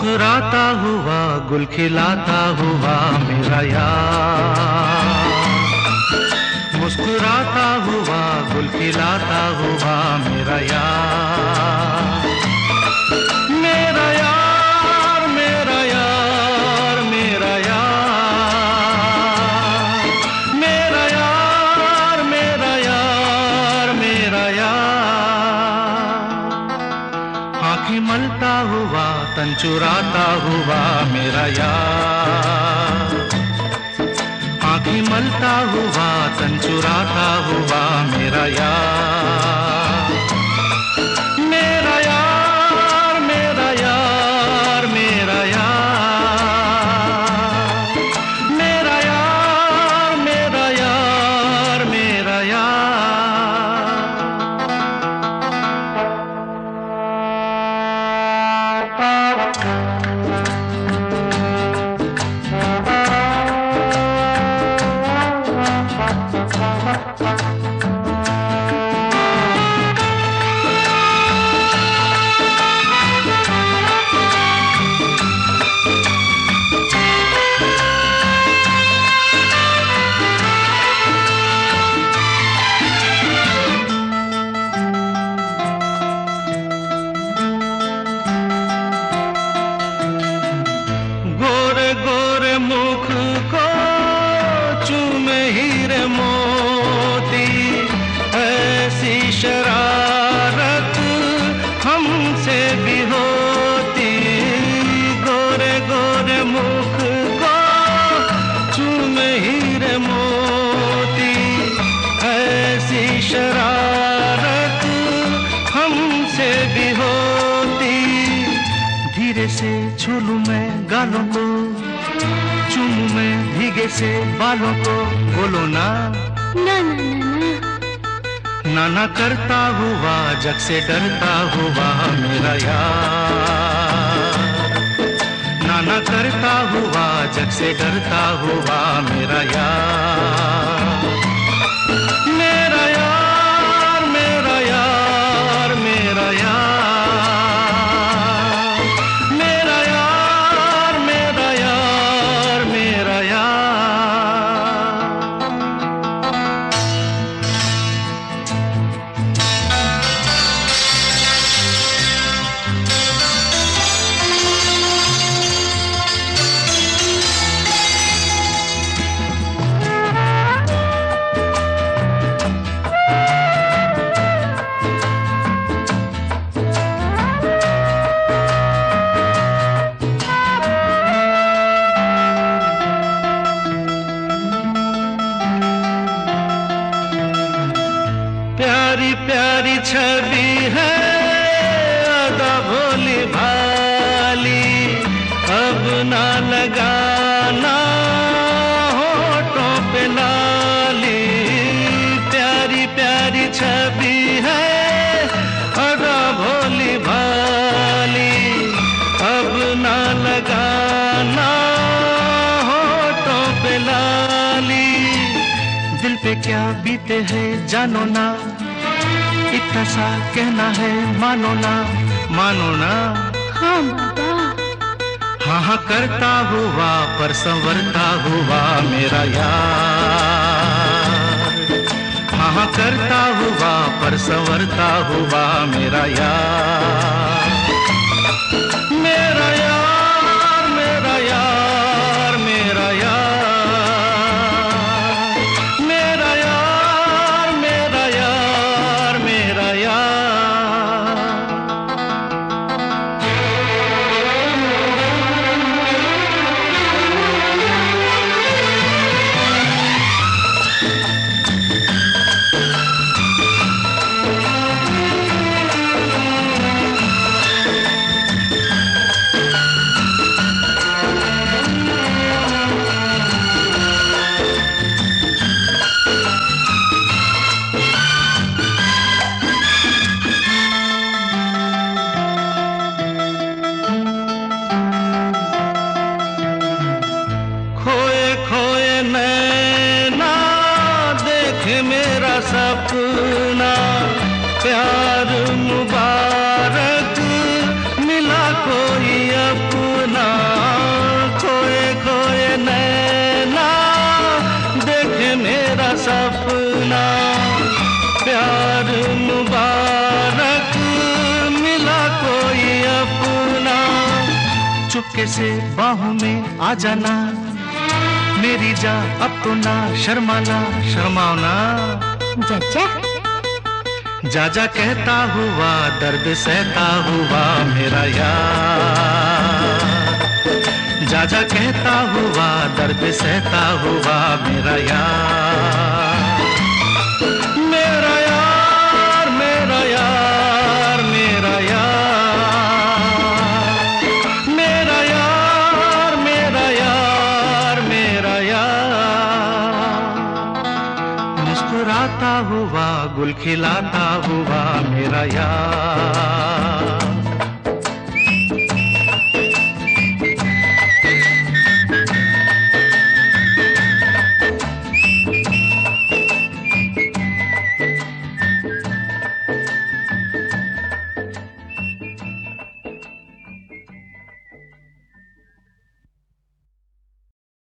मुस्कुराता हुआ गुल खिलाता हुआ मेरा यार, मुस्कुराता हुआ गुल खिलाता हुआ मेरा यार, मेरा यार मेरा यार मेरा यार, मेरा यार मेरा यार मेरा यार। आँखें मलता हुआ तन चुराता हुआ मेरा यार, आँखें मलता हुआ तन चुराता हुआ मेरा यार, मेरा यार मेरा यार मेरा यार, मेरा यार मेरा यार मेरा यार। गोरे मुख को चूमे हीरे मोती, ऐसी शरारत हमसे भी होती। गोरे गोरे मुख को चूमे हीरे मोती, ऐसी शरारत हमसे भी होती। धीरे से छूलूं मैं गालों को, चूमूं मैं भीगे से बालों को, बोलो ना ना ना ना ना। नाना करता हुआ जग से डरता हुआ मेरा यार, नाना करता हुआ जग से डरता हुआ मेरा यार, मेरा यार मेरा यार मेरा यार, मेरा यार मेरा यार मेरा यार। प्यारी प्यारी छवि है अदा भोली भाली, अब ना लगाना होठों पे लाली। प्यारी प्यारी छवि है अदा भोली भाली, अब ना लगाना होठों पे लाली। दिल पे क्या बीते है जानो ना, इतना सा कहना है मानो ना, मानो ना। हाँ बाबा। हाँ हाँ करता हुआ पर संवरता हुआ मेरा यार, हाँ हाँ करता हुआ पर संवरता हुआ मेरा यार, मेरा यार मेरा यार मेरा यार, मेरा यार मेरा यार मेरा यार। चुपके से बाहों में आ जाना, मेरी जा अब तो ना शर्माना, शर्माओ ना। चाचा जा जा कहता हुआ दर्द सहता हुआ मेरा यार, जा जा कहता हुआ दर्द सहता हुआ मेरा यार, मेरा यार मेरा यार मेरा यार, मेरा यार मेरा यार मेरा यार, मुस्कुराता हुआ गुल खिलाता हुआ मेरा यार।